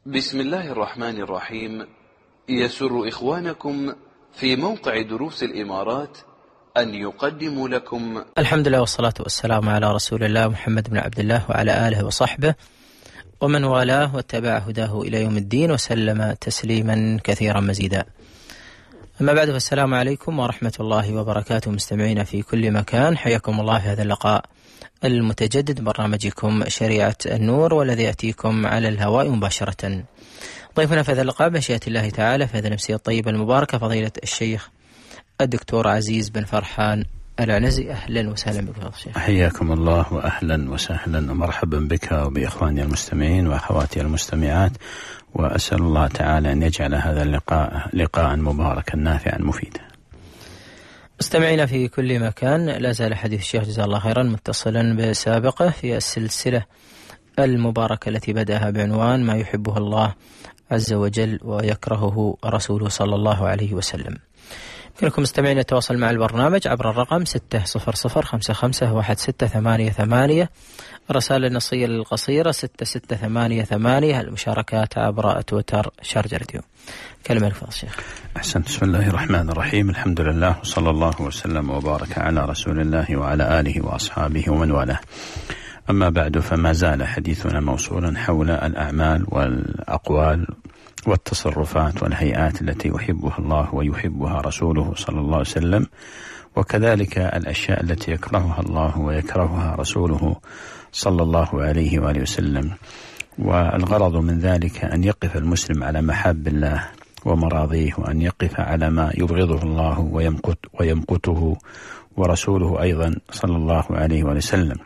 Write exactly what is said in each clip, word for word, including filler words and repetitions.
بسم الله الرحمن الرحيم. يسر إخوانكم في موقع دروس الإمارات أن يقدموا لكم الحمد لله والصلاة والسلام على رسول الله محمد بن عبد الله وعلى آله وصحبه ومن والاه واتبع هداه إلى يوم الدين وسلم تسليما كثيرا مزيدا. أما بعد، فالسلام عليكم ورحمة الله وبركاته مستمعين في كل مكان، حياكم الله في هذا اللقاء المتجدد برنامجكم شريعة النور، والذي يأتيكم على الهواء مباشرة. ضيفنا في هذا اللقاء بمشيئة الله تعالى في هذه النفسية الطيبة المباركة فضيلة الشيخ الدكتور عزيز بن فرحان العنزي. أهلا وسهلا بك يا شيخ. حياكم الله وأهلا وسهلا ومرحبا بك وبإخواني المستمعين وأخواتي المستمعات، وأسأل الله تعالى أن يجعل هذا اللقاء لقاء مباركا نافعا مفيدا. مستمعينا في كل مكان، لا زال حديث الشيخ جزاه الله خيرا متصلا بسابقه في السلسلة المباركة التي بدأها بعنوان ما يحبه الله عز وجل ويكرهه رسوله صلى الله عليه وسلم. يمكنكم مستمعين التواصل مع البرنامج عبر الرقم ستة صفر صفر خمسة خمسة واحد ستة ثمانية ثمانية، الرسائل النصية القصيرة ستة ستة ثمانية ثمانية، المشاركات عبر تويتر شارجة راديو. كلمة لك الشيخ. أحسن. بسم الله الرحمن الرحيم، الحمد لله وصلى الله وسلم وبارك على رسول الله وعلى آله وأصحابه ومن والاه. أما بعد، فما زال حديثنا موصولا حول الأعمال والأقوال والتصرفات والهيئات التي يحبها الله ويحبها رسوله صلى الله عليه وسلم، وكذلك الأشياء التي يكرهها الله ويكرهها رسوله صلى الله عليه وآله وسلم. والغرض من ذلك أن يقف المسلم على محاب الله ومراضيه، وأن يقف على ما يبغضه الله ويمقت ويمقته ورسوله أيضا صلى الله عليه وآله وسلم.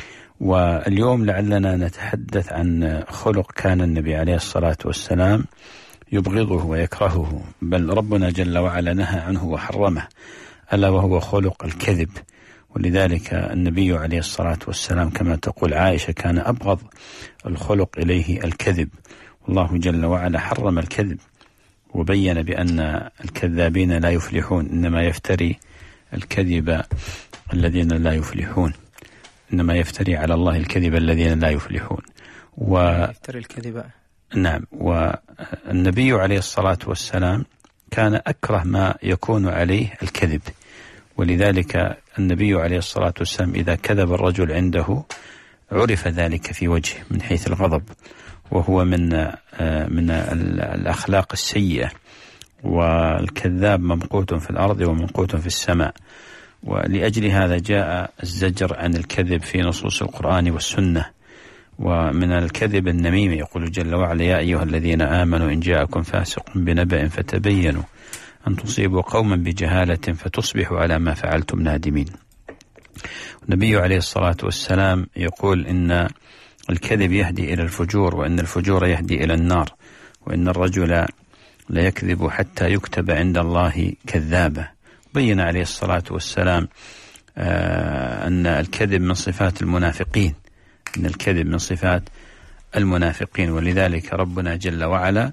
واليوم لعلنا نتحدث عن خلق كان النبي عليه الصلاة والسلام يبغضه ويكرهه، بل ربنا جل وعلا نهى عنه وحرمه، ألا وهو خلق الكذب. ولذلك النبي عليه الصلاة والسلام كما تقول عائشة كان أبغض الخلق إليه الكذب، والله جل وعلا حرم الكذب وبين بأن الكذابين لا يفلحون، إنما يفتري الكذب الذين لا يفلحون، إنما يفتري على الله الكذب الذين لا يفلحون. و... يفتري الكذب. نعم. والنبي عليه الصلاة والسلام كان أكره ما يكون عليه الكذب، ولذلك النبي عليه الصلاة والسلام إذا كذب الرجل عنده عرف ذلك في وجهه من حيث الغضب، وهو من من الأخلاق السيئة، والكذاب ممقوت في الأرض وممقوت في السماء. ولأجل هذا جاء الزجر عن الكذب في نصوص القرآن والسنة. ومن الكذب النميمة، يقول جل وعلا يا أيها الذين آمنوا إن جاءكم فاسق بنبأ فتبينوا أن تصيبوا قوما بجهالة فتصبحوا على ما فعلتم نادمين. النبي عليه الصلاة والسلام يقول إن الكذب يهدي إلى الفجور، وإن الفجور يهدي إلى النار، وإن الرجل لا يكذب حتى يكتب عند الله كذابا. بين عليه الصلاة والسلام آه أن الكذب من صفات المنافقين، أن الكذب من صفات المنافقين. ولذلك ربنا جل وعلا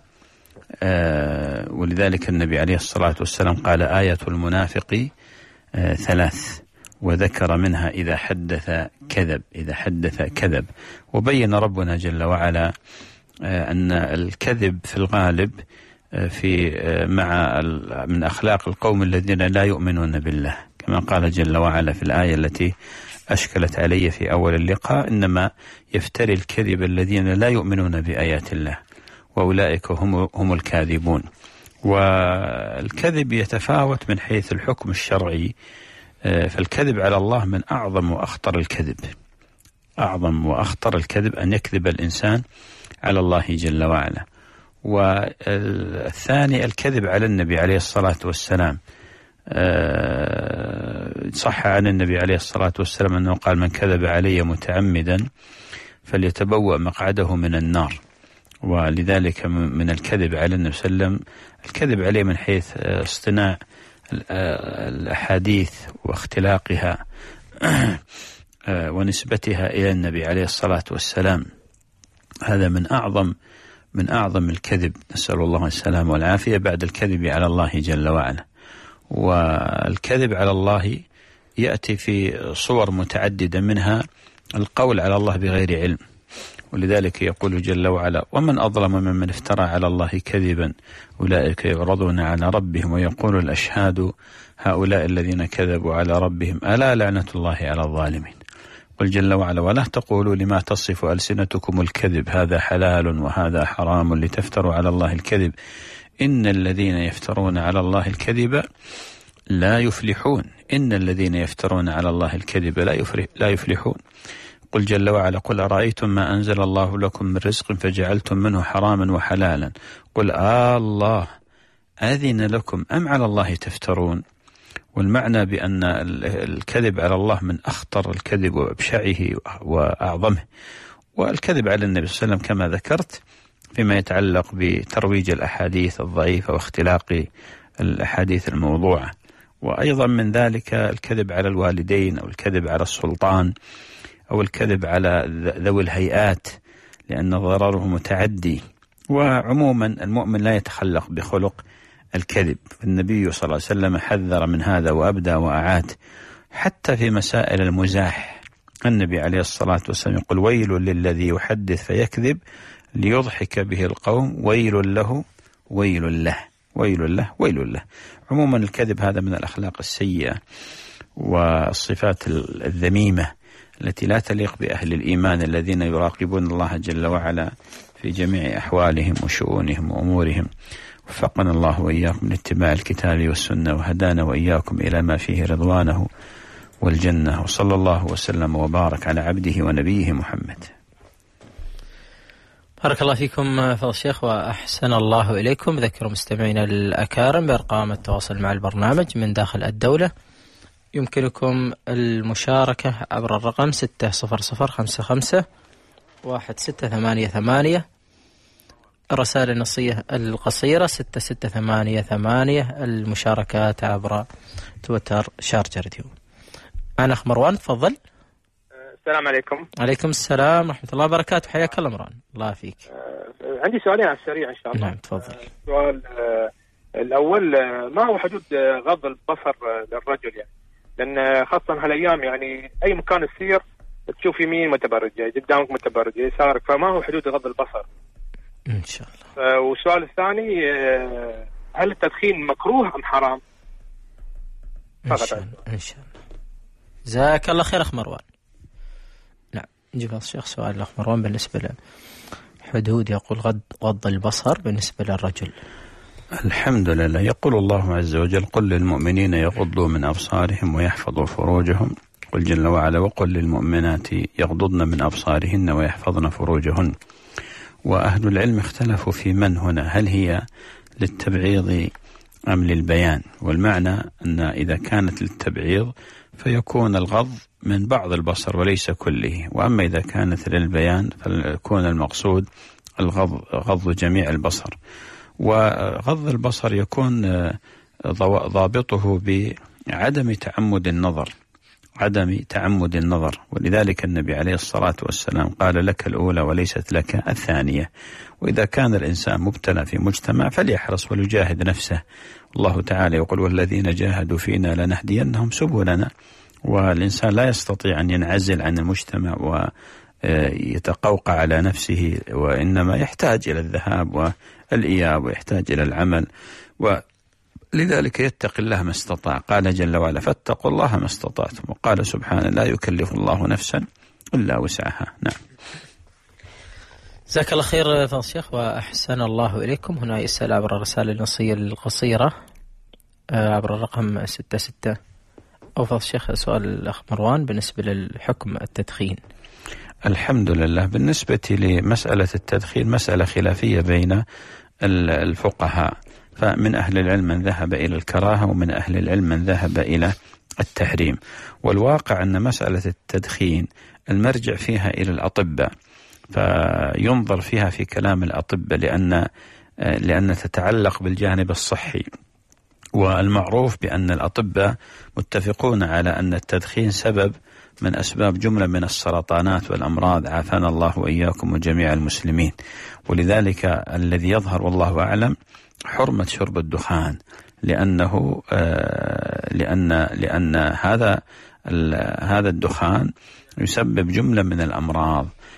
آه ولذلك النبي عليه الصلاة والسلام قال آية المنافق آه ثلاث، وذكر منها إذا حدث كذب، إذا حدث كذب. وبين ربنا جل وعلا آه أن الكذب في الغالب في مع من أخلاق القوم الذين لا يؤمنون بالله، كما قال جل وعلا في الآية التي أشكلت علي في أول اللقاء إنما يفتري الكذب الذين لا يؤمنون بآيات الله وأولئك هم هم الكاذبون. والكذب يتفاوت من حيث الحكم الشرعي، فالكذب على الله من أعظم وأخطر الكذب، أعظم وأخطر الكذب أن يكذب الإنسان على الله جل وعلا. والثاني الكذب على النبي عليه الصلاة والسلام. صح عن النبي عليه الصلاة والسلام أنه قال من كذب علي متعمدا فليتبوأ مقعده من النار. ولذلك من الكذب على النبي صلى الله عليه وسلم الكذب عليه من حيث اصطناع الأحاديث واختلاقها ونسبتها إلى النبي عليه الصلاة والسلام. هذا من أعظم من أعظم الكذب، نسأل الله السلامة والعافية، بعد الكذب على الله جل وعلا. والكذب على الله يأتي في صور متعددة، منها القول على الله بغير علم، ولذلك يقول جل وعلا: ومن أظلم ممن افترى على الله كذبا أولئك يعرضون على ربهم ويقول الأشهاد هؤلاء الذين كذبوا على ربهم ألا لعنة الله على الظالمين. قل جل وعلا: ولا تقولوا لما تصف ألسنتكم الكذب هذا حلال وهذا حرام لتفتروا على الله الكذب إن الذين يفترون على الله الكذب لا يفلحون إن الذين يفترون على الله الكذب لا لا يفلحون. قل جل وعلا: قل أرأيتم ما أنزل الله لكم من رزق فجعلتم منه حراما وحلالا قل آه الله أذن لكم أم على الله تفترون. والمعنى بأن الكذب على الله من أخطر الكذب وأبشعه وأعظمه، والكذب على النبي صلى الله عليه وسلم كما ذكرت فيما يتعلق بترويج الأحاديث الضعيفة واختلاق الأحاديث الموضوعة، وأيضا من ذلك الكذب على الوالدين أو الكذب على السلطان أو الكذب على ذوي الهيئات لأن ضرره متعدي. وعموما المؤمن لا يتخلق بخلق الكذب. النبي صلى الله عليه وسلم حذر من هذا وأبدى وأعاد حتى في مسائل المزاح. النبي عليه الصلاة والسلام يقول: ويل للذي يحدث فيكذب ليضحك به القوم ويل له ويل له ويل له ويل له. عموما الكذب هذا من الأخلاق السيئة والصفات الذميمة التي لا تليق بأهل الإيمان الذين يراقبون الله جل وعلا في جميع أحوالهم وشؤونهم وأمورهم. وفقنا الله وإياكم لاتباع الكتاب والسنة وهدانا وإياكم إلى ما فيه رضوانه والجنة. وصلى الله وسلم وبارك على عبده ونبيه محمد. بارك الله فيكم فضل الشيخ وأحسن الله إليكم. ذكروا مستمعينا الأكارم بأرقام التواصل مع البرنامج من داخل الدولة. يمكنكم المشاركة عبر الرقم ستة صفر صفر خمسة خمسة واحد ستة ثمانية ثمانية، الرسائل النصية القصيرة ستة ستة ثمانية ثمانية، المشاركات عبر تويتر شارجة راديو. أنا أخ مروان، تفضل. السلام عليكم. عليكم السلام ورحمة الله وبركاته، حياك الله مروان. الله فيك. أه عندي سؤالين على السريع إن شاء الله. نعم تفضل. السؤال أه الأول أه ما هو حدود غض البصر للرجل يعني؟ لأن خاصة هالأيام يعني أي مكان تسير تشوف يمين متبرجة، قدامك متبرجة، يسارك، فما هو حدود غض البصر؟ إن شاء الله. أه والسؤال الثاني أه هل التدخين مكروه أم حرام؟ إن شاء الله. إن شاء الله. جزاك الله خير أخ مروان. نعم نجيب الشيخ سؤال الأخ مروان بالنسبة لحدود يقول غض غض البصر بالنسبة للرجل. الحمد لله. يقول الله عز وجل: قل للمؤمنين يغضوا من أبصارهم ويحفظوا فروجهم. قل جل وعلا: وقل للمؤمنات يغضضن من أبصارهن ويحفظن فروجهن. وأهل العلم اختلفوا في من هنا، هل هي للتبعيض أم للبيان؟ والمعنى أن إذا كانت للتبعيض فيكون الغض من بعض البصر وليس كله، وأما إذا كانت للبيان فيكون المقصود الغض غض جميع البصر. وغض البصر يكون ضابطه بعدم تعمد النظر عدم تعمد النظر ولذلك النبي عليه الصلاة والسلام قال: لك الأولى وليست لك الثانية. وإذا كان الإنسان مبتلى في مجتمع فليحرص وليجاهد نفسه. الله تعالى يقول: والذين جاهدوا فينا لنهدينهم سبلنا. والإنسان لا يستطيع أن ينعزل عن المجتمع ويتقوقع على نفسه، وإنما يحتاج إلى الذهاب والإياب ويحتاج إلى العمل، ولذلك يتقي الله ما استطاع. قال جل وعلا: فاتقوا الله ما استطعتم. وقال سبحانه: لا يكلف الله نفسا إلا وسعها. نعم. جزاك الله خير فضل الشيخ وأحسن الله إليكم. هنا يسأل عبر الرسالة النصية القصيرة عبر الرقم ستة ستة. أو فضل الشيخ سؤال الأخ مروان بالنسبة للحكم التدخين. الحمد لله. بالنسبة لمسألة التدخين مسألة خلافية بين الفقهاء، فمن أهل العلم من ذهب إلى الكراهة ومن أهل العلم من ذهب إلى التحريم. والواقع أن مسألة التدخين المرجع فيها إلى الأطباء، فينظر فيها في كلام الأطباء لأن لأن تتعلق بالجانب الصحي. والمعروف بأن الأطباء متفقون على أن التدخين سبب من أسباب جملة من السرطانات والأمراض، عافانا الله وإياكم وجميع المسلمين. ولذلك الذي يظهر والله أعلم حرمة شرب الدخان، لأنه لأن لأن هذا هذا الدخان يسبب جملة من الأمراض،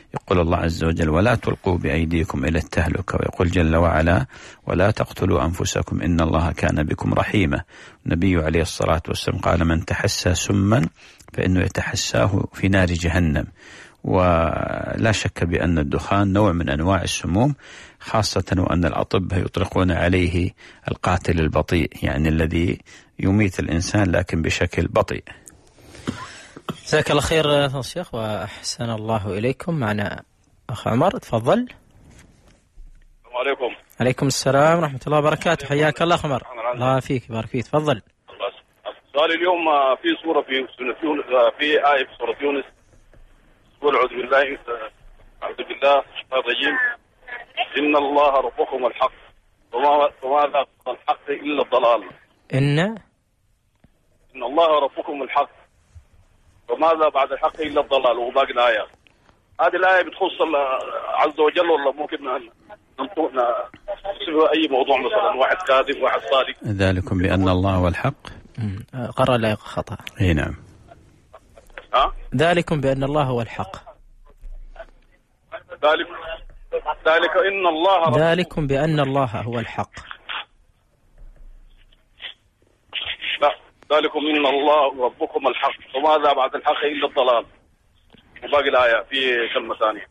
يقول الله عز وجل ولا تلقوا بأيديكم إلى التهلكة، ويقول جل وعلا ولا تقتلوا أنفسكم إن الله كان بكم رحيما. النبي عليه الصلاة والسلام قال من تحسى سما فإنه يتحساه في نار جهنم. ولا شك بأن الدخان نوع من أنواع السموم، خاصة وأن الأطباء يطلقون عليه القاتل البطيء، يعني الذي يميت الإنسان لكن بشكل بطيء. جزاك الله خير يا شيخ وأحسن الله إليكم. معنا أخ عمر، تفضل. السلام عليكم. عليكم السلام ورحمة الله وبركاته، حياك الله عمر. الله فيك بارك فيك، تفضل. سؤالي اليوم في سورة في في آية في سورة يونس قل أعوذ بالله أعوذ بالله الشيطان الرجيم إن الله ربكم الحق وماذا الحق إلا الضلال. إن إن الله ربكم الحق وماذا بعد الحق إلا الضلال، وباقي الآية. هذه الآية بتخص الله عز وجل ولا ممكن نصف أي موضوع، مثلا واحد كاذب واحد صادق؟ ذلكم بأن الله هو الحق. قرأ لا خطأ. اي نعم. ها؟ ذلكم بأن الله هو الحق. ذلك ذلك إن الله ذلكم بأن الله هو الحق. لا، ذلكم إن الله ربكم الحق وماذا بعد الحق إلا الضلال، وباقي الآية في كلمة ثانية.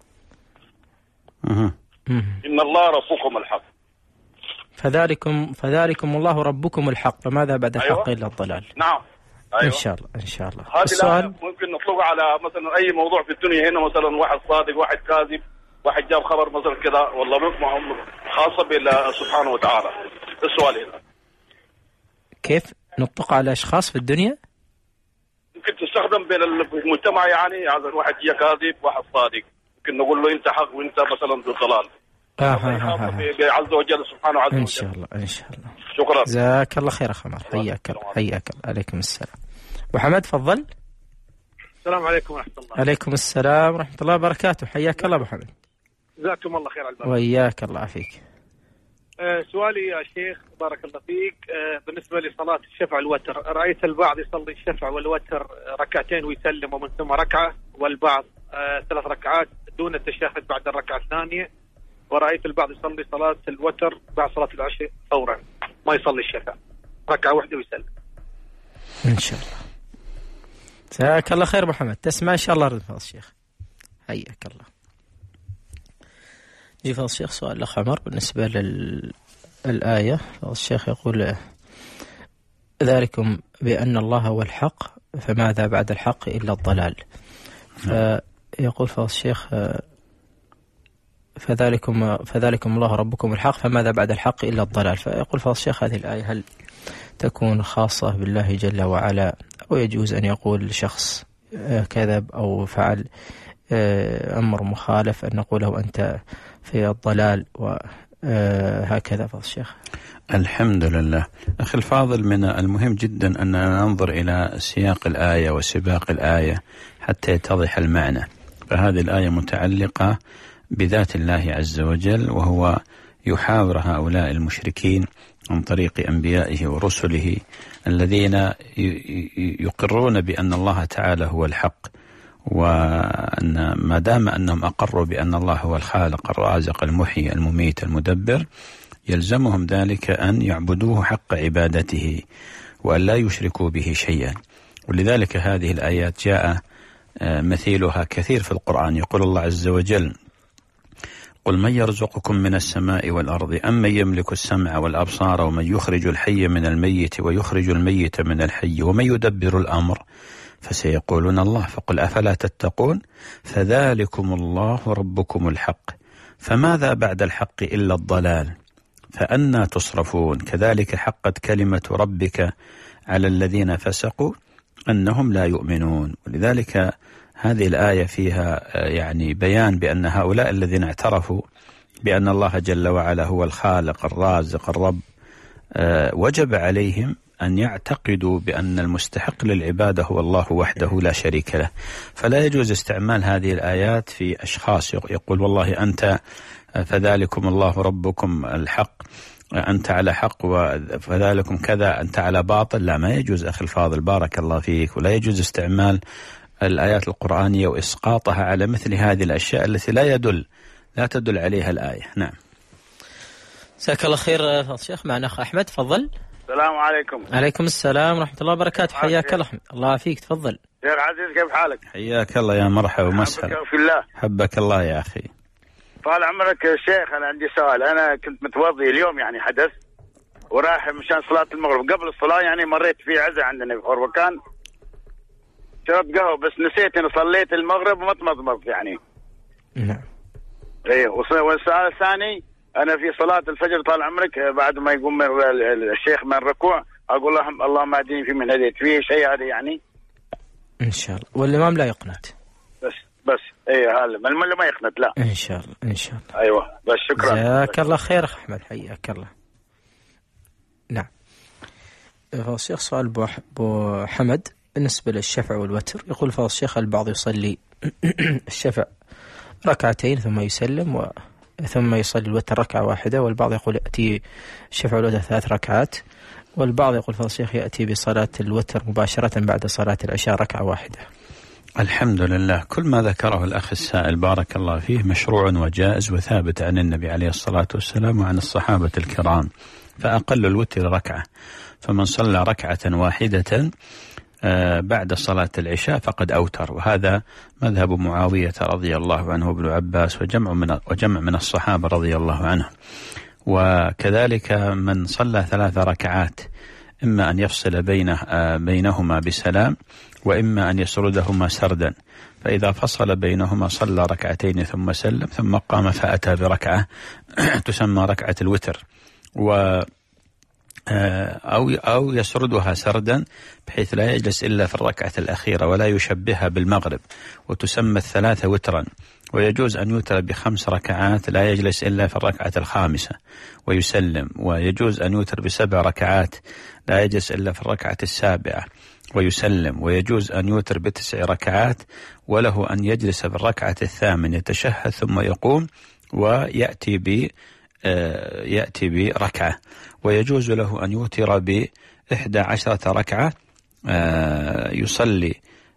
إن الله ربكم الحق. فذلكم فذلكم الله ربكم الحق فماذا بعد الحق أيوة. إلا الضلال. نعم. أيوة. إن شاء الله إن شاء الله. هذه السؤال ممكن نطلق على مثلا أي موضوع في الدنيا هنا، مثلا واحد صادق واحد كاذب واحد جاب خبر مثلا كذا، والله خاصة بالله سبحانه وتعالى. السؤال هنا كيف نطلق على أشخاص في الدنيا؟ ممكن تستخدم بين المجتمع، يعني هذا واحد جاء كاذب واحد صادق، ممكن نقول له أنت حق وأنت مثلا بالضلال. آه آه آه. عز وجل سبحانه عز وجل. إن شاء الله إن شاء الله. شكرا. جزاك الله خير أخ عمر، حياك الله حياك الله. عليكم السلام. محمد تفضل. السلام عليكم ورحمة الله. عليكم السلام ورحمة الله وبركاته، حياك الله محمد. جزاكم الله خير على البركة. وإياك الله فيك. أه سؤالي يا شيخ بارك الله فيك، أه بالنسبة لصلاة الشفع والوتر، رأيت البعض يصلي الشفع والوتر ركعتين ويسلم ومن ثم ركعة، والبعض أه ثلاث ركعات دون التشهد بعد الركعة الثانية، ورأيت البعض يصلي صلاة الوتر بعد صلاة العشاء فورا ما يصلي الشفع، ركعة واحدة ويسلم. إن شاء الله. جزاك الله خير محمد، تسمع إن شاء الله رد الشيخ. حياك الله. جي فضل الشيخ سؤال الأخ عمر بالنسبة للآية. فضل الشيخ يقول ذلكم بأن الله هو الحق فماذا بعد الحق إلا الضلال. فيقول فضل الشيخ فذلكم فذلكم الله ربكم الحق فماذا بعد الحق إلا الضلال. فيقول فضل الشيخ هذه الآية هل تكون خاصة بالله جل وعلا، أو يجوز أن يقول شخص كذب أو فعل أمر مخالف أن نقوله أنت في الضلال وهكذا؟ فضل الشيخ. الحمد لله. أخي الفاضل، من المهم جدا أن ننظر إلى سياق الآية وسباق الآية حتى يتضح المعنى. فهذه الآية متعلقة بذات الله عز وجل، وهو يحاور هؤلاء المشركين عن طريق أنبيائه ورسله الذين يقرون بأن الله تعالى هو الحق، وأن ما دام أنهم أقروا بأن الله هو الخالق الرازق المحيي المميت المدبر، يلزمهم ذلك أن يعبدوه حق عبادته وأن لا يشركوا به شيئا. ولذلك هذه الآيات جاء مثيلها كثير في القرآن. يقول الله عز وجل قل من يرزقكم من السماء والأرض أم من يملك السمع والأبصار ومن يخرج الحي من الميت ويخرج الميت من الحي ومن يدبر الأمر فسيقولون الله فقل أفلا تتقون فذلكم الله ربكم الحق فماذا بعد الحق إلا الضلال فأنى تصرفون كذلك حقت كلمة ربك على الذين فسقوا أنهم لا يؤمنون. ولذلك هذه الآية فيها يعني بيان بأن هؤلاء الذين اعترفوا بأن الله جل وعلا هو الخالق الرازق الرب وجب عليهم أن يعتقدوا بأن المستحق للعبادة هو الله وحده لا شريك له. فلا يجوز استعمال هذه الآيات في أشخاص يقول والله أنت فذلكم الله ربكم الحق أنت على حق وفذلكم كذا أنت على باطل. لا، ما يجوز أخي الفاضل بارك الله فيك. ولا يجوز استعمال الآيات القرآنية وإسقاطها على مثل هذه الأشياء التي لا يدل لا تدل عليها الآية. نعم. جزاك الله خير فضل الشيخ. معنا أخ أحمد، تفضل. السلام عليكم. عليكم السلام ورحمة الله وبركاته. حياك الله. الله يعافيك، تفضل. يا العزيز كيف حالك؟ حياك الله يا مرحبا ومسهلا. حبك في الله. حبك الله يا أخي. طال عمرك يا شيخ، أنا عندي سؤال. أنا كنت متوضي اليوم يعني حدث ورايح مشان صلاة المغرب. قبل الصلاة يعني مريت في عزة عندنا في خربكان، شربت قهوة بس نسيت إني صليت المغرب وما تمضمض يعني. نعم. إيه. والسؤال الثاني، أنا في صلاة الفجر طال عمرك بعد ما يقوم الشيخ من الركوع أقول لهم اللهم اهدني في من هديت، فيه شيء هذا يعني؟ إن شاء الله. والإمام لا يقنت. بس بس إيه هذا من ما يقنت لا. إن شاء الله إن شاء الله. أيوة بس شكرا. جزاك الله خير أخ أحمد، حياك الله. نعم. فضل الشيخ سؤال أبو حمد بالنسبة للشفع والوتر. يقول فضل الشيخ البعض يصلي الشفع ركعتين ثم يسلم و ثم يصلي الوتر ركعة واحدة، والبعض يقول يأتي الشفع والوتر ثلاث ركعات، والبعض يقول فضل الشيخ يأتي بصلاة الوتر مباشرة بعد صلاة العشاء ركعة واحدة. الحمد لله، كل ما ذكره الأخ السائل بارك الله فيه مشروع وجائز وثابت عن النبي عليه الصلاة والسلام وعن الصحابة الكرام. فأقل الوتر ركعة، فمن صلى ركعة واحدة بعد صلاة العشاء فقد أوتر، وهذا مذهب معاوية رضي الله عنه وابن عباس وجمع من وجمع من الصحابة رضي الله عنهم. وكذلك من صلى ثلاث ركعات إما أن يفصل بينه بينهما بسلام وإما أن يسردهما سردا، فإذا فصل بينهما صلى ركعتين ثم سلم ثم قام فأتى بركعة تسمى ركعة الوتر، و أو أو يسردها سردا بحيث لا يجلس إلا في الركعة الأخيرة ولا يشبهها بالمغرب، وتسمى الثلاثة وترا. ويجوز أن يوتر بخمس ركعات لا يجلس إلا في الركعة الخامسة ويسلم، ويجوز أن يوتر بسبع ركعات لا يجلس إلا في الركعة السابعة ويسلم، ويجوز أن يوتر بتسع ركعات وله أن يجلس في الركعة الثامنة يتشهد ثم يقوم ويأتي ب يأتي بركعة. ويجوز له أن يوتر بإحدى عشرة ركعة يصلي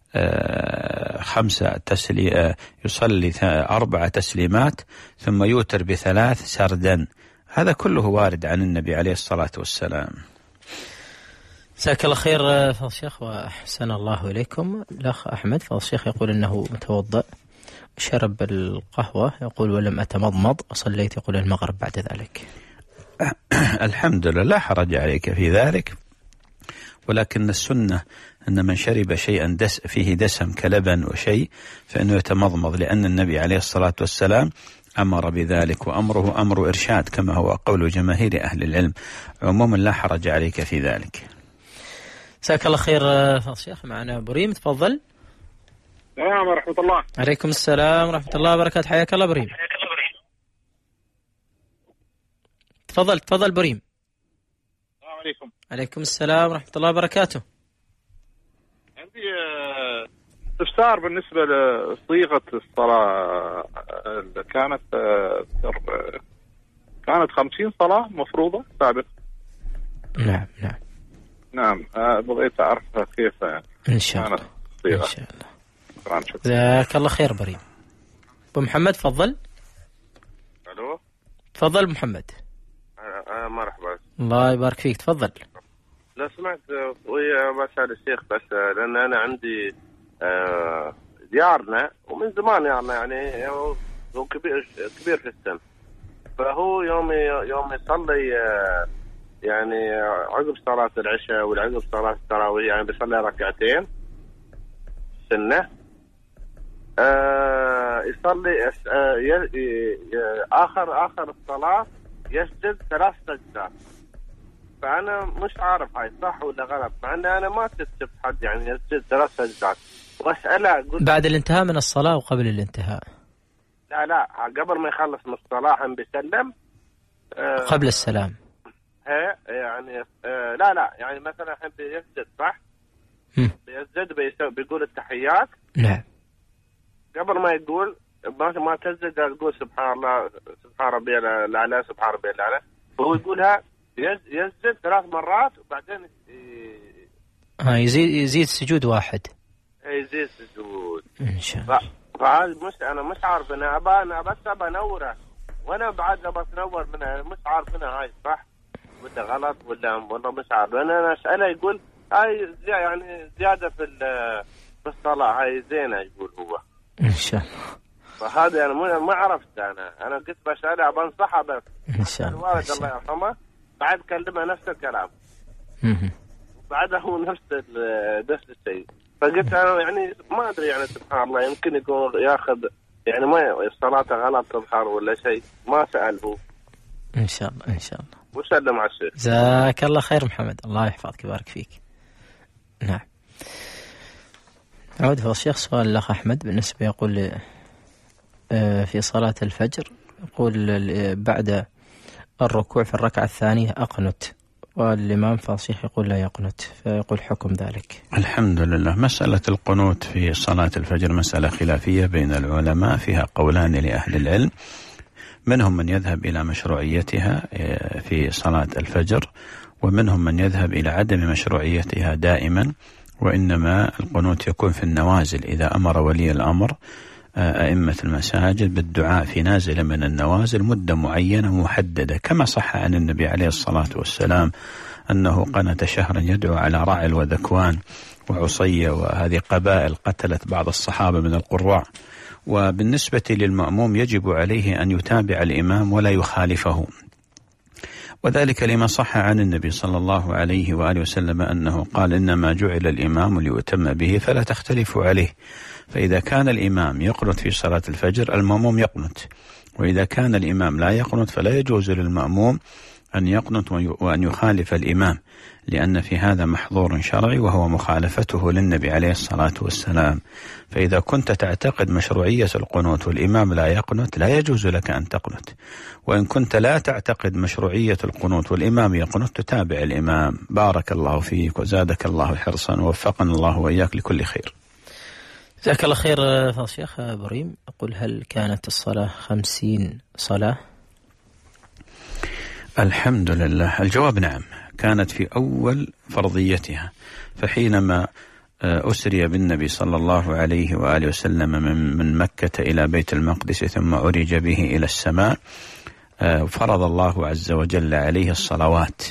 خمسة تسلي يصلي أربع تسليمات ثم يوتر بثلاث سردا. هذا كله وارد عن النبي عليه الصلاة والسلام. جزاك الله خير فضل الشيخ وأحسن الله إليكم. الأخ أحمد فضل الشيخ يقول أنه متوضأ شرب القهوة، يقول ولم أتمضمض وصليت يقول المغرب بعد ذلك. الحمد لله، لا حرج عليك في ذلك، ولكن السنة أن من شرب شيئا دس فيه دسم كلبن وشيء فإنه يتمضمض، لأن النبي عليه الصلاة والسلام أمر بذلك، وأمره أمر إرشاد كما هو قول جماهير أهل العلم. عموما لا حرج عليك في ذلك. جزاك الله خير فضل الشيخ. معنا بريم، تفضل. السلام ورحمة الله. عليكم السلام ورحمة الله وبركاته. حياك الله بريم. تفضل تفضل بريم. السلام عليكم. عليكم السلام ورحمة الله وبركاته. عندي استفسار بالنسبة لصيغة الصلاة. كانت كانت خمسين صلاة مفروضة سابق. نعم نعم نعم. بغيت أعرفها كيف يعني. إن شاء الله. إن شاء الله. جزاك الله خير بريم. أبو محمد تفضل. ألو. تفضل محمد. آه مرحبا. الله يبارك فيك، تفضل. لو سمعت ويا بسأل الشيخ بس لأن أنا عندي آه ديارنا ومن زمان يعني يعني هو كبير كبير في السن، فهو يوم يوم يصلي آه يعني عقب صلاة العشاء والعقب صلاة التراويح يعني بيصلي ركعتين سنة. آه يصلي آه ي... ي... آخر آخر الصلاة يسجد ثلاث سجدات، فأنا مش عارف هاي صح ولا غلط، مع أن أنا ما شفت حد يعني يسجد ثلاث سجدات. وأسأله بعد الانتهاء من الصلاة وقبل الانتهاء؟ لا لا قبل ما يخلص من الصلاة هم بيسلم. آه قبل السلام. ها يعني آه لا لا يعني مثلا هم بيسجد صح؟ بيسجد بيقول التحيات. نعم. قبل ما يقول ما ما تسجد يقول سبحان الله سبحان ربي الأعلى سبحان ربي الأعلى، وهو يقولها يسجد ثلاث مرات وبعدين ها يزيد يزيد سجود واحد. اي زي السجود ان شاء الله. فهذا مش انا مش عارف انا ابى انا بس ابى انوره وانا بعد ابى انور منها مش عارف منها هاي صح ولا غلط ولا والله مش عارف. انا انا اساله يقول هاي زي يعني زياده في في الصلاه هاي زينه يقول هو ان شاء الله. فهذا انا ما ما عرفت انا انا قلت بساله بنصحها بس ان شاء الله. الوالد الله يرحمه بعد كلمه نفس الكلام بعدها هو نفس نفس الشيء. فقلت انا يعني ما ادري يعني سبحان الله يمكن يكون ياخذ يعني ما الصلاه غلط تظهر ولا شيء ما سال هو. ان شاء الله ان شاء الله. وسلم على الشيخ. جزاك الله خير محمد، الله يحفظك ويبارك فيك. نعم. نعود في الشيخ سؤال الأخ أحمد بالنسبة يقول في صلاة الفجر يقول بعد الركوع في الركعة الثانية أقنت والإمام فالشيخ يقول لا يقنت، فيقول حكم ذلك. الحمد لله. مسألة القنوت في صلاة الفجر مسألة خلافية بين العلماء، فيها قولان لأهل العلم، منهم من يذهب إلى مشروعيتها في صلاة الفجر، ومنهم من يذهب إلى عدم مشروعيتها دائما، وإنما القنوت يكون في النوازل إذا أمر ولي الأمر أئمة المساجد بالدعاء في نازل من النوازل مدة معينة محددة، كما صح عن النبي عليه الصلاة والسلام أنه قنت شهرا يدعو على رعل وذكوان وعصية، وهذه قبائل قتلت بعض الصحابة من القراء. وبالنسبة للمأموم يجب عليه أن يتابع الإمام ولا يخالفه، وذلك لما صح عن النبي صلى الله عليه وآله وسلم أنه قال إنما جعل الإمام ليؤتم به فلا تختلفوا عليه. فإذا كان الإمام يقنت في صلاة الفجر المأموم يقنت، وإذا كان الإمام لا يقنت فلا يجوز للمأموم أن يقنت وأن يخالف الإمام، لأن في هذا محظور شرعي وهو مخالفته للنبي عليه الصلاة والسلام. فإذا كنت تعتقد مشروعية القنوت والإمام لا يقنت لا يجوز لك أن تقنت، وإن كنت لا تعتقد مشروعية القنوت والإمام يقنت تتابع الإمام. بارك الله فيك وزادك الله حرصا ووفقنا الله وإياك لكل خير. جزاك الله خير فضل الشيخ بريم. أقول هل كانت الصلاة خمسين صلاة؟ الحمد لله. الجواب نعم، كانت في أول فرضيتها، فحينما أسري بالنبي صلى الله عليه وآله وسلم من, من مكة إلى بيت المقدس ثم عرج به إلى السماء فرض الله عز وجل عليه الصلوات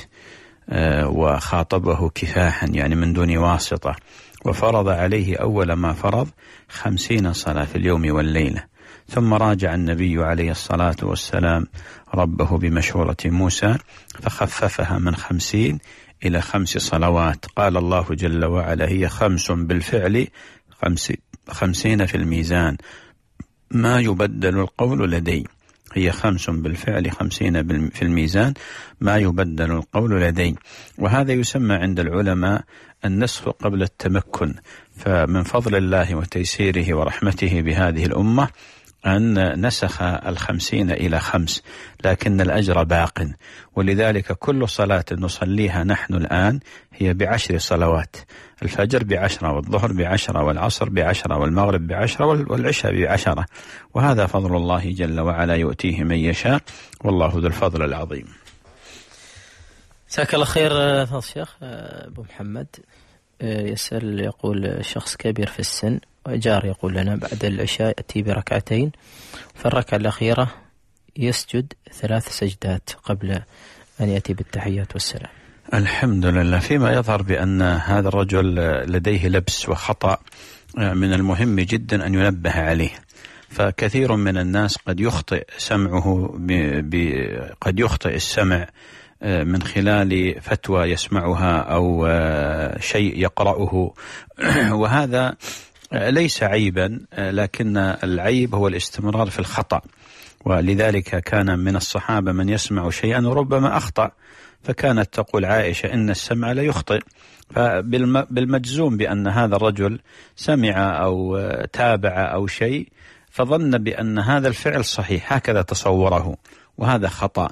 وخاطبه كفاحا يعني من دون واسطة، وفرض عليه أول ما فرض خمسين صلاة في اليوم والليلة. ثم راجع النبي عليه الصلاة والسلام ربه بمشورة موسى فخففها من خمسين إلى خمس صلوات. قال الله جل وعلا هي خمس بالفعل خمس خمسين في الميزان ما يبدل القول لدي. هي خمس بالفعل خمسين في الميزان ما يبدل القول لدي. وهذا يسمى عند العلماء النسخ قبل التمكن. فمن فضل الله وتيسيره ورحمته بهذه الأمة أن نسخ الخمسين إلى خمس، لكن الأجر باق. ولذلك كل صلاة نصليها نحن الآن هي بعشر صلوات، الفجر بعشرة والظهر بعشرة والعصر بعشرة والمغرب بعشرة والعشاء بعشرة، وهذا فضل الله جل وعلا يؤتيه من يشاء، والله ذو الفضل العظيم. جزاك الله خير فضل الشيخ. أبو محمد يسأل يقول شخص كبير في السن وجار يقول لنا بعد العشاء يأتي بركعتين، في الركعة الأخيرة يسجد ثلاث سجدات قبل أن يأتي بالتحيات والسلام. الحمد لله. فيما يظهر بأن هذا الرجل لديه لبس وخطأ من المهم جدا أن ينبه عليه، فكثير من الناس قد يخطئ سمعه ب... ب... قد يخطئ السمع من خلال فتوى يسمعها أو شيء يقرأه، وهذا ليس عيبا، لكن العيب هو الاستمرار في الخطأ. ولذلك كان من الصحابة من يسمع شيئا وربما أخطأ، فكانت تقول عائشة إن السمع لا يخطئ. فبالمجزوم بأن هذا الرجل سمع أو تابع أو شيء فظن بأن هذا الفعل صحيح، هكذا تصوره، وهذا خطأ.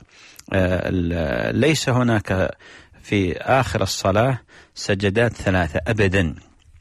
ليس هناك في آخر الصلاة سجدات ثلاثة أبدا،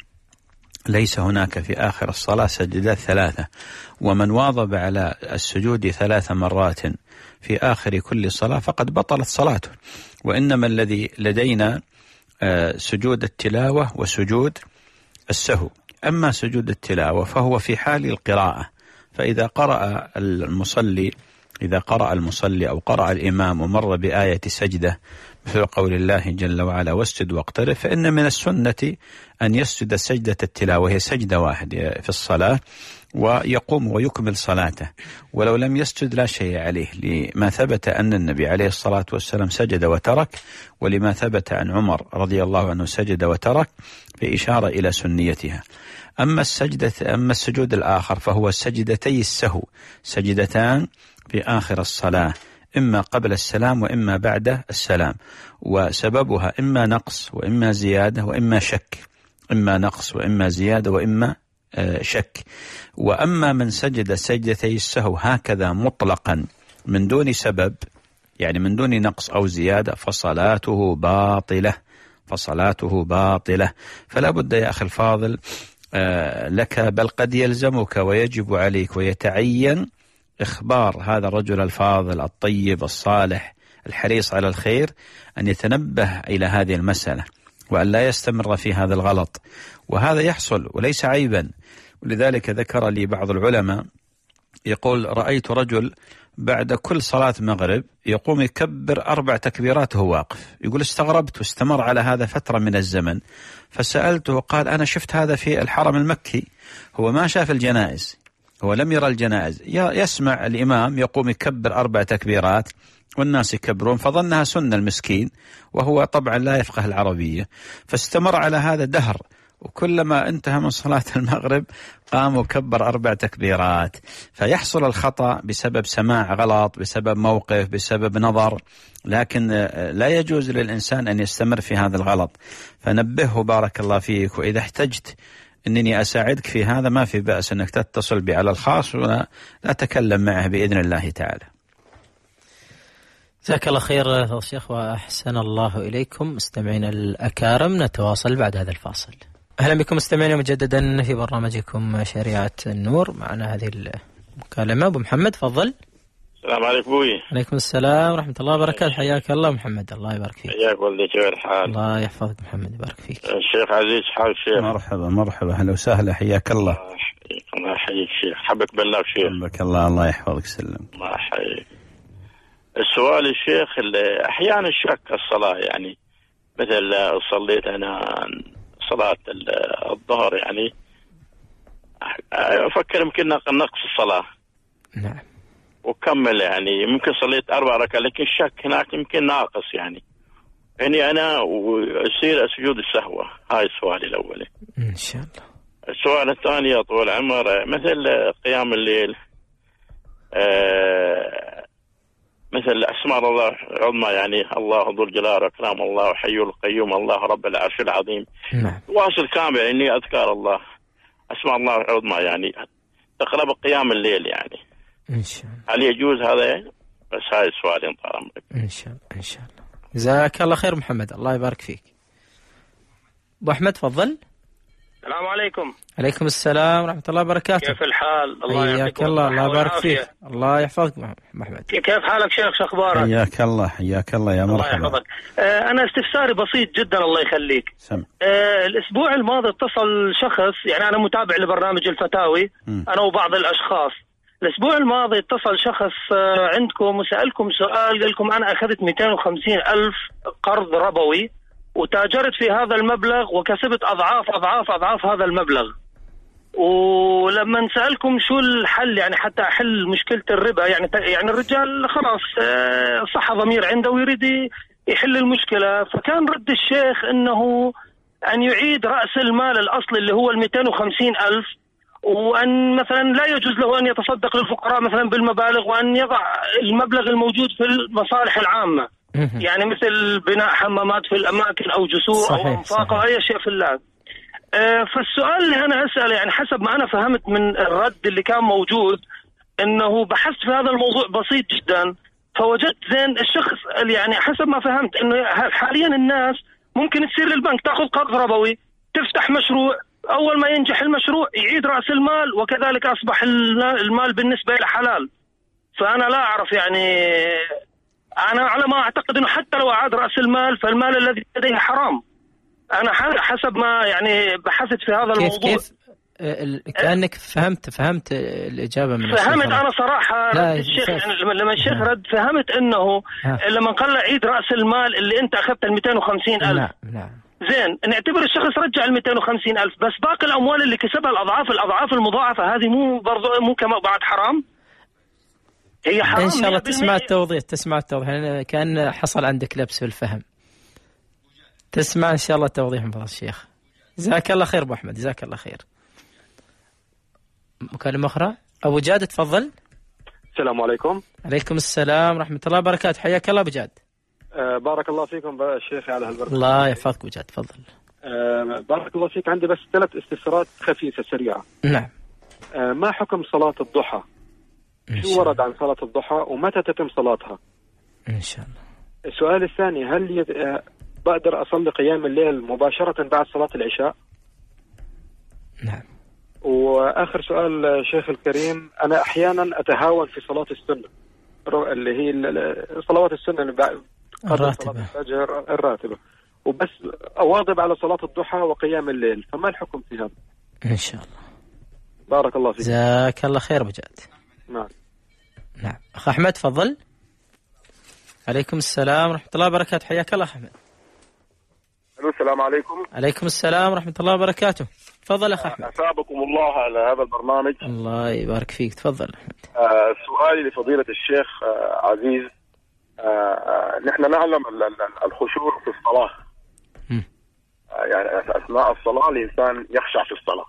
ليس هناك في آخر الصلاة سجدات ثلاثة. ومن واظب على السجود ثلاث مرات في آخر كل صلاة فقد بطلت صلاته. وإنما الذي لدينا سجود التلاوة وسجود السهو. أما سجود التلاوة فهو في حال القراءة، فإذا قرأ المصلي إذا قرأ المصلي أو قرأ الإمام ومر بآية سجدة مثل قول الله جل وعلا واسجد واقترب، فإن من السنة أن يسجد سجدة التلاوة، وهي سجدة واحدة في الصلاة، ويقوم ويكمل صلاته ولو لم يسجد لا شيء عليه، لما ثبت أن النبي عليه الصلاة والسلام سجد وترك، ولما ثبت عن عمر رضي الله عنه سجد وترك، بإشارة إلى سنيتها. أما السجدة أما السجود الآخر فهو سجدتي السهو، سجدتان في آخر الصلاة، إما قبل السلام وإما بعد السلام، وسببها إما نقص وإما زيادة وإما شك، إما نقص وإما زيادة وإما شك. وأما من سجد سجدتي السهو هكذا مطلقا من دون سبب، يعني من دون نقص أو زيادة، فصلاته باطلة فصلاته باطلة. فلا بد يا أخي الفاضل لك، بل قد يلزمك ويجب عليك ويتعين إخبار هذا الرجل الفاضل الطيب الصالح الحريص على الخير أن يتنبه إلى هذه المسألة وأن لا يستمر في هذا الغلط، وهذا يحصل وليس عيبا. ولذلك ذكر لي بعض العلماء يقول رأيت رجل بعد كل صلاة مغرب يقوم يكبر أربع تكبيرات وهو واقف، يقول استغربت واستمر على هذا فترة من الزمن، فسألته قال أنا شفت هذا في الحرم المكي، هو ما شاف الجنائز، هو لم يرى الجنائز، يسمع الإمام يقوم يكبر أربع تكبيرات والناس يكبرون فظنها سنة المسكين، وهو طبعا لا يفقه العربية، فاستمر على هذا دهر، وكلما انتهى من صلاة المغرب قام وكبر أربع تكبيرات. فيحصل الخطأ بسبب سماع غلط، بسبب موقف، بسبب نظر، لكن لا يجوز للإنسان أن يستمر في هذا الغلط. فنبهه بارك الله فيك، وإذا احتجت أنني أساعدك في هذا ما في بأس أنك تتصل بي على الخاص ولا أتكلم معه بإذن الله تعالى. جزاك الله خير شيخ وأحسن الله إليكم. مستمعين الأكارم نتواصل بعد هذا الفاصل. أهلا بكم مستمعين مجددا في برنامجكم شريعة النور. معنا هذه المكالمة أبو محمد، تفضل. السلام عليكم أبوي. عليكم السلام ورحمة الله وبركاته. حياك الله محمد، الله يبارك فيك. حياك والدي، كيف الحال؟ الله يحفظك محمد، يبارك فيك. الشيخ عزيز، حال الشيخ؟ مرحبا مرحبا، أهلا وسهلا، حياك الله. الله يحييك شيخ، حبك بالله شيخ. حبك الله، الله يحفظك، سلم. الله يحييك. السؤال الشيخ، أحيانا الشك الصلاة، يعني مثل صليت أنا صلاة الظهر يعني أفكر يمكن نقص الصلاة. نعم. وكمل يعني ممكن صليت أربع ركعات، لكن الشك هناك يمكن ناقص يعني يعني أنا ويصير سجود السهوة. هاي سؤالي الأول إن شاء الله. السؤال الثاني يا طويل العمر، مثل قيام الليل، آه مثل أسماء الله العظمى، يعني الله ذو الجلال والإكرام، الله حي القيوم، الله رب العرش العظيم. نعم. واصل كامل إني أذكار الله أسماء الله العظمى، يعني تقرب قيام الليل يعني. إن شاء الله. هل يجوز هذا يعني؟ بس هاي السؤالين طال عمرك. إن شاء الله إن شاء الله. جزاك الله خير محمد، الله يبارك فيك. أبو أحمد تفضل. السلام عليكم. عليكم السلام ورحمة الله وبركاته. كيف الحال؟ الله يحييك الله، الله يبارك فيك. الله يحفظك محمد. كيف حالك شيخ؟ شو أخبارك؟ حياك الله حياك الله يا مرحبا. الله يحفظك. آه أنا استفساري بسيط جدا الله يخليك. سم. آه الأسبوع الماضي اتصل شخص، يعني أنا متابع لبرنامج الفتاوي م. أنا وبعض الأشخاص. الأسبوع الماضي اتصل شخص آه عندكم وسألكم سؤال، قال لكم أنا أخذت مئتين وخمسين ألف قرض ربوي وتاجرت في هذا المبلغ وكسبت أضعاف أضعاف أضعاف هذا المبلغ، ولما نسألكم شو الحل يعني حتى أحل مشكلة الربا، يعني يعني الرجال خلاص صح ضمير عنده ويريد يحل المشكلة، فكان رد الشيخ أنه أن يعيد رأس المال الأصلي اللي هو المئتين وخمسين ألف، وأن مثلا لا يجوز له أن يتصدق للفقراء مثلا بالمبالغ، وأن يضع المبلغ الموجود في المصالح العامة، يعني مثل بناء حمامات في الأماكن أو جسور أو أنفاق أو أي شيء في الله. آه فالسؤال اللي أنا أسأله، يعني حسب ما أنا فهمت من الرد اللي كان موجود، أنه بحثت في هذا الموضوع بسيط جدا، فوجدت زين الشخص يعني حسب ما فهمت أنه حاليا الناس ممكن تصير للبنك تأخذ قرض ربوي، تفتح مشروع، أول ما ينجح المشروع يعيد رأس المال، وكذلك أصبح المال بالنسبة له حلال. فأنا لا أعرف يعني، أنا على ما أعتقد أنه حتى لو أعاد رأس المال فالمال الذي لديه حرام. أنا حسب ما يعني بحثت في هذا كيف الموضوع. كيف كأنك فهمت فهمت الإجابة من فهمت أنا صراحة لا الشيخ يعني لما الشيخ رد فهمت أنه لما قال عيد رأس المال اللي أنت أخذت ال مئتين وخمسين ألف نعم نعم زين نعتبر الشخص رجع ال مئتين وخمسين ألف، بس باقي الأموال اللي كسبها الأضعاف الأضعاف المضاعفة هذه مو برضو مو كما بعد حرام؟ هي حرام إن شاء الله تسمع التوضيح تسمع التوضيح يعني كان حصل عندك لبس في الفهم. تسمع إن شاء الله التوضيح من فضل الشيخ. جزاك الله خير أبو أحمد جزاك الله خير. مكالمة أخرى أبو جاد تفضل. السلام عليكم. عليكم السلام ورحمة الله وبركاته. حياك الله أبو جاد. أه بارك الله فيكم الشيخ على هالبرنامج. الله يحفظك أبو جاد تفضل. أه بارك الله فيك. عندي بس ثلاث استفسارات خفيفة سريعة. نعم. أه ما حكم صلاة الضحى؟ شو ورد عن صلاة الضحى ومتى تتم صلاتها؟ إن شاء الله. السؤال الثاني هل يد... أه بقدر أصلي قيام الليل مباشرة بعد صلاة العشاء؟ نعم. وآخر سؤال شيخ الكريم، أنا أحيانا أتهاون في صلاة السنة اللي هي صلوات السنة اللي بعد الراتبة صلاة الفجر الراتبة، وبس أواظب على صلاة الضحى وقيام الليل، فما الحكم في هذا؟ إن شاء الله. بارك الله فيك. جزاك الله خير أبو جاد. نعم. نعم. أخ أحمد تفضل. عليكم السلام ورحمة الله وبركاته. حياك الله أحمد. السلام عليكم. عليكم السلام ورحمة الله وبركاته. تفضل أخ أحمد. أثابكم الله على هذا البرنامج. الله يبارك فيك. تفضل أحمد. آه سؤالي لفضيلة الشيخ آه عزيز، آه آه نحن نعلم الخشوع في الصلاة. آه يعني أثناء الصلاة الإنسان يخشع في الصلاة،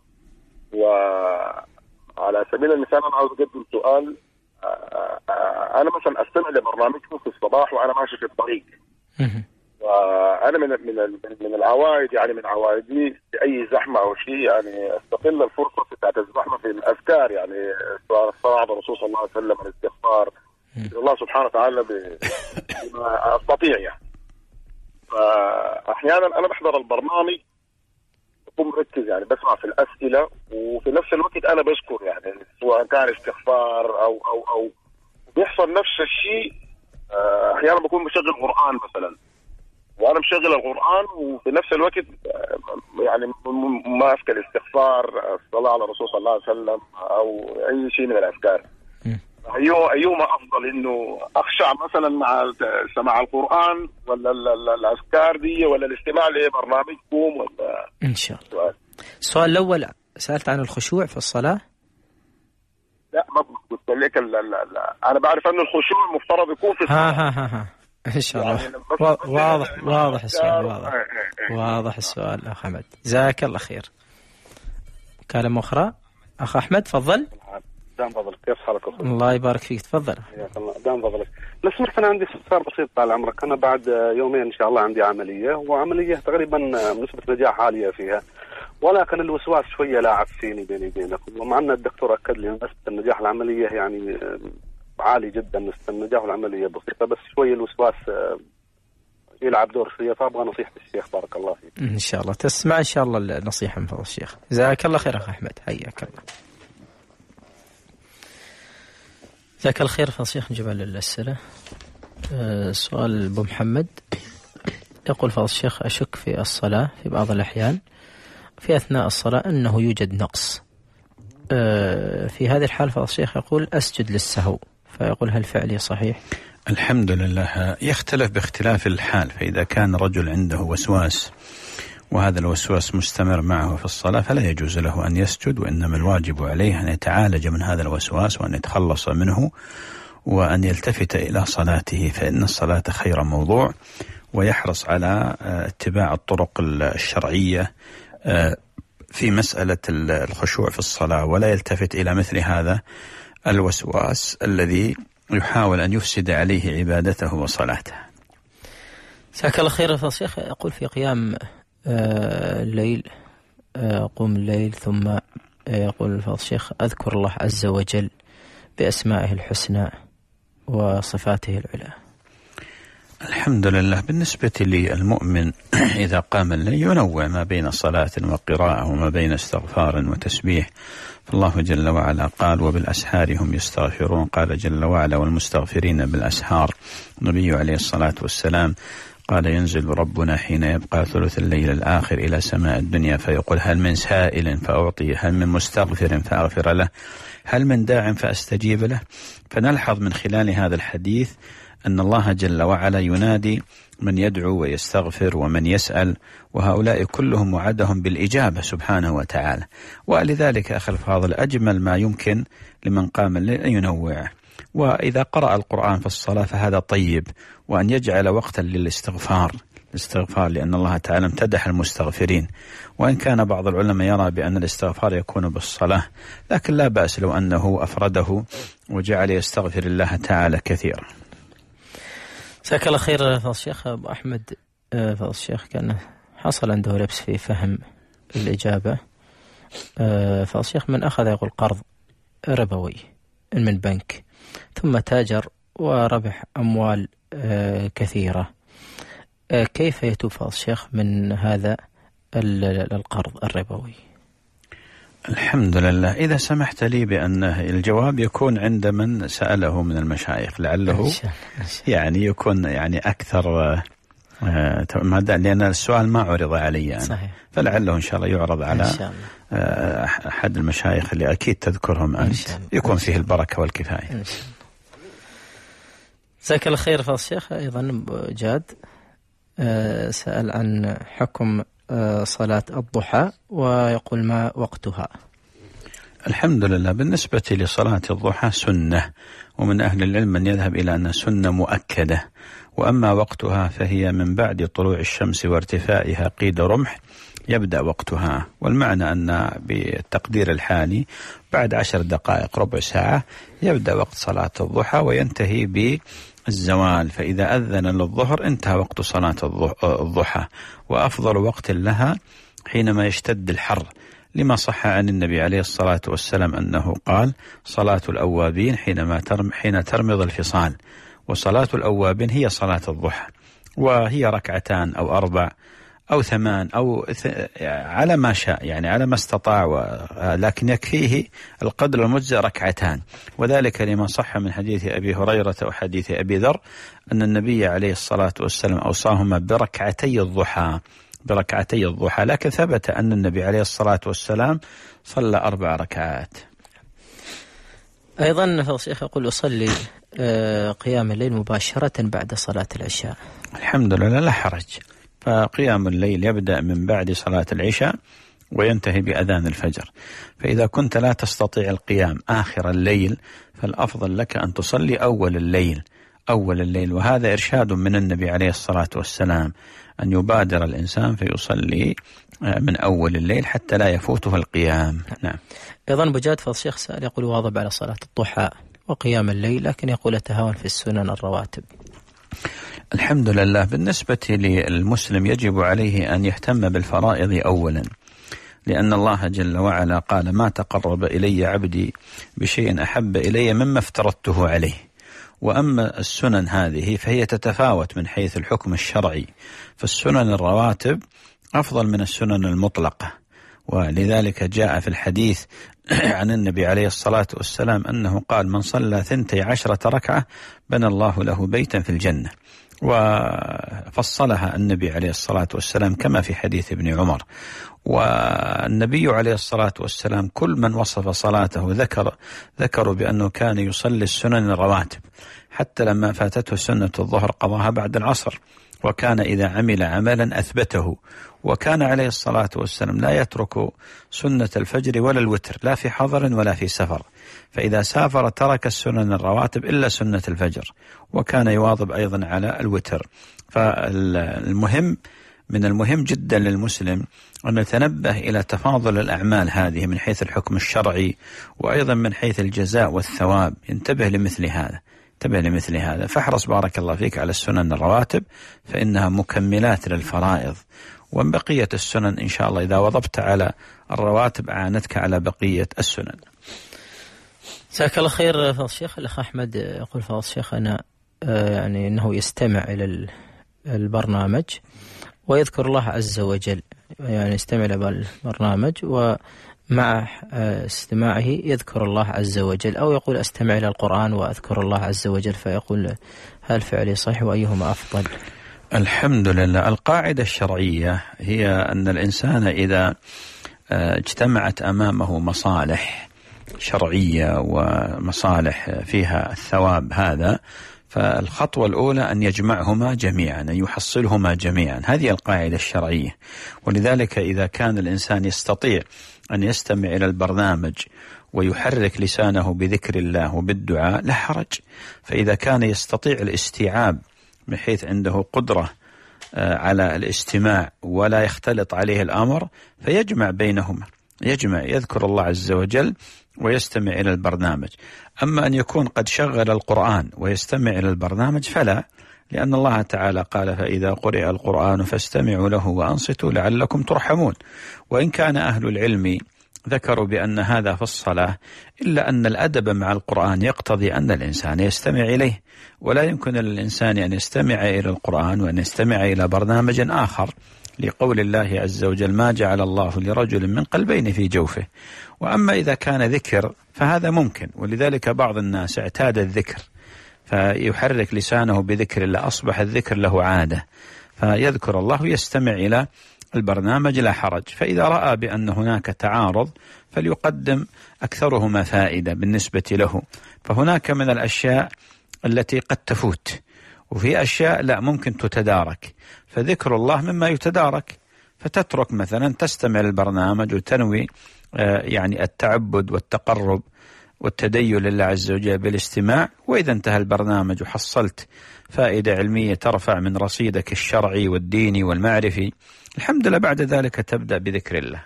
وعلى سبيل المثال أنا عاوز أقدم سؤال. آه آه أنا مثلا أستمع لبرنامجكم في الصباح وأنا ماشي في الطريق، وأنا من من من العوائد يعني من عوائدي في أي زحمة أو شيء يعني أستغل الفرصة بتاعت الزحمة في الأذكار، يعني الصلاة على الرسول صلى الله عليه وسلم، الاستغفار الله سبحانه وتعالى بما أستطيع يعني. فأحيانا أنا بحضر البرنامج بكون مركز يعني بسمع في الأسئلة، وفي نفس الوقت أنا بذكر يعني سواء كان استغفار أو أو أو بيحصل نفس الشيء. أحيانا بكون بشغل قرآن مثلا وانا مشغل القران وفي نفس الوقت يعني ما اذكر الاستغفار، الصلاه على الرسول صلى الله عليه وسلم او اي شيء من الاذكار. ايوه ايهما افضل، انه اخشع مثلا مع سماع القران ولا الاذكار دي ولا الاستماع لبرنامجكم ولا؟ ان شاء الله. السؤال الاول سالت عن الخشوع في الصلاه. لا ما قلت لك لا لا لا. انا بعرف ان الخشوع المفترض يكون في الصلاه. ها ها ها إن شاء الله. يعني واضح واضح السؤال واضح واضح السؤال أخ أحمد. جزاك الله خير. كلمة أخرى أخ أحمد تفضل. دام فضلك كيف حالك أخوي؟ الله يبارك فيك تفضل. حياك الله. دام فضلك لو سمحت أنا عندي استفسار بسيط طال عمرك. أنا بعد يومين إن شاء الله عندي عملية، وعملية تقريبا نسبة نجاح عالية فيها، ولكن الوسواس شوية لاعب فيني بيني وبينك، ومع أن الدكتور أكد لي نسبة النجاح العملية يعني عالي جدا، نسبة النجاح والعملية بسيطة، بس شوية الوسواس يلعب دور فيها، فأبغى نصيحة الشيخ بارك الله فيك. إن شاء الله تسمع إن شاء الله النصيحة من فضل الشيخ. جزاك الله خير أخ أحمد. حياك الله. جزاك الله خير فضل الشيخ. نجيب على الأسئلة. أه سؤال أبو محمد يقول فضل الشيخ أشك في الصلاة في بعض الأحيان في أثناء الصلاة أنه يوجد نقص. أه في هذه الحال فضل الشيخ يقول أسجد للسهو، فيقول هل فعلي صحيح؟ الحمد لله. يختلف باختلاف الحال، فإذا كان رجل عنده وسواس وهذا الوسواس مستمر معه في الصلاة فلا يجوز له أن يسجد، وإنما الواجب عليه أن يتعالج من هذا الوسواس وأن يتخلص منه وأن يلتفت إلى صلاته، فإن الصلاة خير موضوع، ويحرص على اتباع الطرق الشرعية في مسألة الخشوع في الصلاة، ولا يلتفت إلى مثل هذا الوسواس الذي يحاول أن يفسد عليه عبادته وصلاته. جزاك الله خير. الشيخ يقول في قيام الليل قوم الليل ثم يقول الشيخ أذكر الله عز وجل بأسمائه الحسنى وصفاته العلى. الحمد لله. بالنسبة للمؤمن إذا قام الليل ينوع ما بين صلاة وقراءة وما بين استغفار وتسبيح، فالله جل وعلا قال وبالأسحار هم يستغفرون، قال جل وعلا والمستغفرين بالأسحار. النبي عليه الصلاة والسلام قال ينزل ربنا حين يبقى ثلث الليل الآخر إلى سماء الدنيا فيقول هل من سائل فأعطيه، هل من مستغفر فأغفر له، هل من داع فأستجيب له. فنلحظ من خلال هذا الحديث أن الله جل وعلا ينادي من يدعو ويستغفر ومن يسأل، وهؤلاء كلهم وعدهم بالإجابة سبحانه وتعالى. ولذلك أخي الفاضل أجمل ما يمكن لمن قام الليل أن ينوع، وإذا قرأ القرآن في الصلاة فهذا طيب، وأن يجعل وقتا للاستغفار الاستغفار لأن الله تعالى امتدح المستغفرين. وإن كان بعض العلماء يرى بأن الاستغفار يكون بالصلاة، لكن لا بأس لو أنه أفرده وجعل يستغفر الله تعالى كثيرا. جزاك الله خير فضل الشيخ أبو أحمد. فضل الشيخ كان حصل عنده لبس في فهم الإجابة. فضل الشيخ من أخذ يقول قرض ربوي من بنك ثم تاجر وربح أموال كثيرة، كيف يتوب فضل الشيخ من هذا القرض الربوي؟ الحمد لله. إذا سمحت لي بأن الجواب يكون عند من سأله من المشايخ، لعله يعني يكون يعني أكثر ماذا، لأن السؤال ما عرض علي يعني. صحيح. فلعله إن شاء الله يعرض على أحد المشايخ اللي أكيد تذكرهم أنت، يكون فيه البركة والكفاية. جزاك الله خير فضل الشيخ. أيضا جاد سأل عن حكم صلاة الضحى ويقول ما وقتها. الحمد لله. بالنسبة لصلاة الضحى سنة، ومن أهل العلم من يذهب إلى أن سنة مؤكدة، وأما وقتها فهي من بعد طلوع الشمس وارتفاعها قيد رمح يبدأ وقتها، والمعنى أن بالتقدير الحالي بعد عشر دقائق ربع ساعة يبدأ وقت صلاة الضحى وينتهي بالزوال، فإذا أذن للظهر انتهى وقت صلاة الضحى. وأفضل وقت لها حينما يشتد الحر، لما صح عن النبي عليه الصلاة والسلام أنه قال صلاة الأوابين حينما ترم حين ترمض الفصال، وصلاة الأوابين هي صلاة الضحى، وهي ركعتان أو أربع أو ثمان أو على ما شاء، يعني على ما استطاع، لكن يكفيه القدر المجزئ ركعتان، وذلك لما صح من حديث أبي هريرة وحديث أبي ذر أن النبي عليه الصلاة والسلام أوصاهما بركعتي الضحى بركعتي الضحى لكن ثبت أن النبي عليه الصلاة والسلام صلى أربع ركعات. أيضا فضل الشيخ يقول أصلي قيام الليل مباشرة بعد صلاة العشاء. الحمد لله لا حرج، فقيام الليل يبدأ من بعد صلاة العشاء وينتهي بأذان الفجر، فإذا كنت لا تستطيع القيام آخر الليل فالأفضل لك أن تصلي أول الليل أول الليل وهذا إرشاد من النبي عليه الصلاة والسلام أن يبادر الإنسان فيصلي من أول الليل حتى لا يفوته القيام. نعم. أيضا بجاد فضل الشيخ سأل يقول واظب على صلاة الضحى وقيام الليل، لكن يقول أتهاون في السنن الرواتب. الحمد لله. بالنسبة للمسلم يجب عليه أن يهتم بالفرائض أولا، لأن الله جل وعلا قال ما تقرب إلي عبدي بشيء أحب إلي مما افترضته عليه. وأما السنن هذه فهي تتفاوت من حيث الحكم الشرعي، فالسنن الرواتب أفضل من السنن المطلقة، ولذلك جاء في الحديث عن النبي عليه الصلاة والسلام أنه قال من صلى ثنتي عشرة ركعة بنى الله له بيتا في الجنة، وفصلها النبي عليه الصلاة والسلام كما في حديث ابن عمر. والنبي عليه الصلاة والسلام كل من وصف صلاته ذكر ذكروا بأنه كان يصلي السنن الرواتب، حتى لما فاتته سنة الظهر قضاها بعد العصر، وكان إذا عمل عملا أثبته، وكان عليه الصلاة والسلام لا يترك سنة الفجر ولا الوتر لا في حضر ولا في سفر، فإذا سافر ترك السنن الرواتب إلا سنة الفجر، وكان يواظب أيضا على الوتر. فالمهم من المهم جدا للمسلم أن يتنبه إلى تفاضل الأعمال هذه من حيث الحكم الشرعي وأيضا من حيث الجزاء والثواب، ينتبه لمثل هذا انتبه لمثل هذا فاحرص بارك الله فيك على السنن الرواتب فإنها مكملات للفرائض، ومن بقية السنن إن شاء الله إذا وضبت على الرواتب أعانتك على بقية السنن. جزاك الله خير فضل الشيخ. الأخ أحمد يقول فضل الشيخ أنا يعني أنه يستمع إلى البرنامج ويذكر الله عز وجل، يعني يستمع إلى البرنامج ومع استماعه يذكر الله عز وجل، أو يقول أستمع إلى القرآن وأذكر الله عز وجل، فيقول هل فعلي صحيح وأيهما أفضل؟ الحمد لله. القاعدة الشرعية هي أن الإنسان إذا اجتمعت أمامه مصالح شرعية ومصالح فيها الثواب هذا، فالخطوة الأولى أن يجمعهما جميعا، أن يحصلهما جميعا. هذه القاعدة الشرعية. ولذلك إذا كان الإنسان يستطيع أن يستمع إلى البرنامج ويحرك لسانه بذكر الله وبالدعاء لا حرج. فإذا كان يستطيع الاستيعاب بحيث عنده قدرة على الاستماع ولا يختلط عليه الأمر، فيجمع بينهما، يجمع يذكر الله عز وجل ويستمع إلى البرنامج. أما أن يكون قد شغل القرآن ويستمع إلى البرنامج فلا، لأن الله تعالى قال: فإذا قرئ القرآن فاستمعوا له وأنصتوا لعلكم ترحمون. وإن كان أهل العلم ذكروا بأن هذا في الصلاة، إلا أن الأدب مع القرآن يقتضي أن الإنسان يستمع إليه، ولا يمكن للإنسان أن يستمع إلى القرآن وأن يستمع إلى برنامج آخر، لقول الله عز وجل: ما جعل الله لرجل من قلبين في جوفه. وأما إذا كان ذكر فهذا ممكن، ولذلك بعض الناس اعتاد الذكر فيحرك لسانه بذكر الله، أصبح الذكر له عادة، فيذكر الله ويستمع إلى البرنامج لا حرج. فإذا رأى بأن هناك تعارض فليقدم أكثرهما فائدة بالنسبة له. فهناك من الأشياء التي قد تفوت، وفي أشياء لا ممكن تتدارك، فذكر الله مما يتدارك، فتترك مثلا تستمع للبرنامج وتنوي يعني التعبد والتقرب والتدين لله عز وجل بالاستماع، وإذا انتهى البرنامج وحصلت فائدة علمية ترفع من رصيدك الشرعي والديني والمعرفي، الحمد لله، بعد ذلك تبدأ بذكر الله.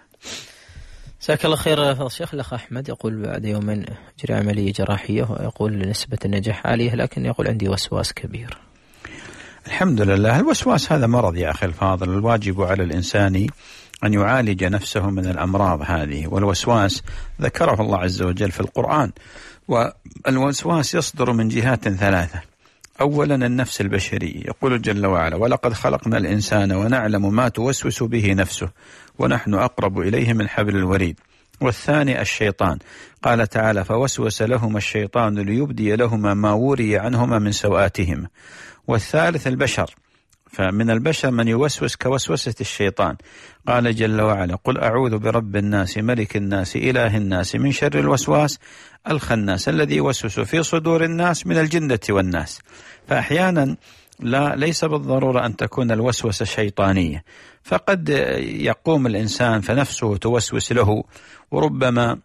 جزاك الله خير. فضل الشيخ الأخ أحمد يقول: بعد يومين أجري عملية جراحية، ويقول نسبة النجاح عالية، لكن يقول عندي وسواس كبير. الحمد لله. الوسواس هذا مرض يا أخي الفاضل، الواجب على الإنسان أن يعالج نفسه من الأمراض هذه. والوسواس ذكره الله عز وجل في القرآن، والوسواس يصدر من جهات ثلاثة. أولا النفس البشرية، يقول جل وعلا: ولقد خلقنا الإنسان ونعلم ما توسوس به نفسه ونحن أقرب إليه من حبل الوريد. والثاني الشيطان، قال تعالى: فوسوس لهما الشيطان ليبدي لهما ما وري عنهما من سوآتهما. والثالث البشر، فمن البشر من يوسوس كوسوسة الشيطان، قال جل وعلا: قل أعوذ برب الناس ملك الناس إله الناس من شر الوسواس الخناس الذي يوسوس في صدور الناس من الجنة والناس. فأحيانا لا ليس بالضرورة أن تكون الوسوسة شيطانية، فقد يقوم الإنسان فنفسه توسوس له، وربما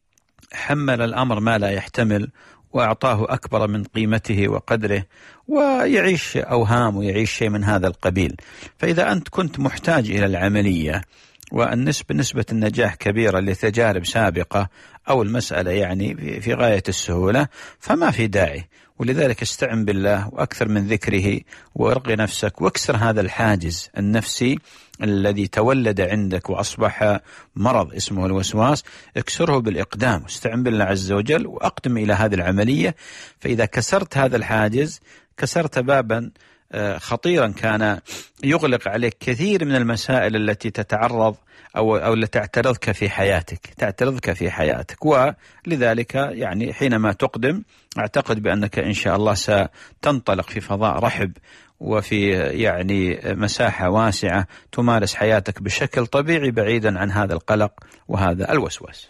حمل الأمر ما لا يحتمل وأعطاه أكبر من قيمته وقدره، ويعيش أوهام ويعيش شيء من هذا القبيل. فإذا أنت كنت محتاج إلى العملية والنسبة نسبة النجاح كبيرة لتجارب سابقة، أو المسألة يعني في غاية السهولة، فما في داعي. ولذلك استعن بالله وأكثر من ذكره، وارقي نفسك واكسر هذا الحاجز النفسي الذي تولد عندك وأصبح مرض اسمه الوسواس. اكسره بالإقدام، واستعن بالله عز وجل وأقدم إلى هذه العملية. فإذا كسرت هذا الحاجز كسرت بابا خطيرا كان يغلق عليك كثير من المسائل التي تتعرض أو أو التي تعترضك في حياتك تعترضك في حياتك. ولذلك يعني حينما تقدم أعتقد بأنك إن شاء الله ستنطلق في فضاء رحب، وفي يعني مساحة واسعة تمارس حياتك بشكل طبيعي بعيدا عن هذا القلق وهذا الوسواس.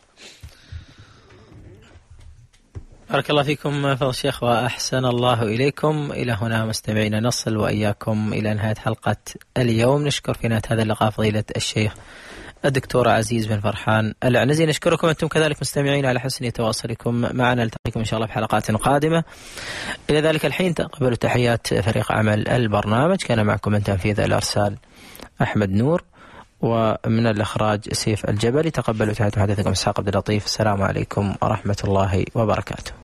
بارك الله فيكم فضل الشيخ وأحسن الله إليكم. إلى هنا مستمعينا نصل وإياكم إلى نهاية حلقة اليوم. نشكر في نهاية هذا اللقاء فضيلة الشيخ الدكتور عزيز بن فرحان العنزي. نشكركم أنتم كذلك مستمعين على حسن تواصلكم معنا. نلتقيكم إن شاء الله بحلقات قادمة. إلى ذلك الحين تقبلوا تحيات فريق عمل البرنامج. كان معكم من تنفيذ الأرسال أحمد نور، ومن الإخراج سيف الجبلي. تقبلوا تحيات محدثكم إسحاق عبد اللطيف. السلام عليكم ورحمة الله وبركاته.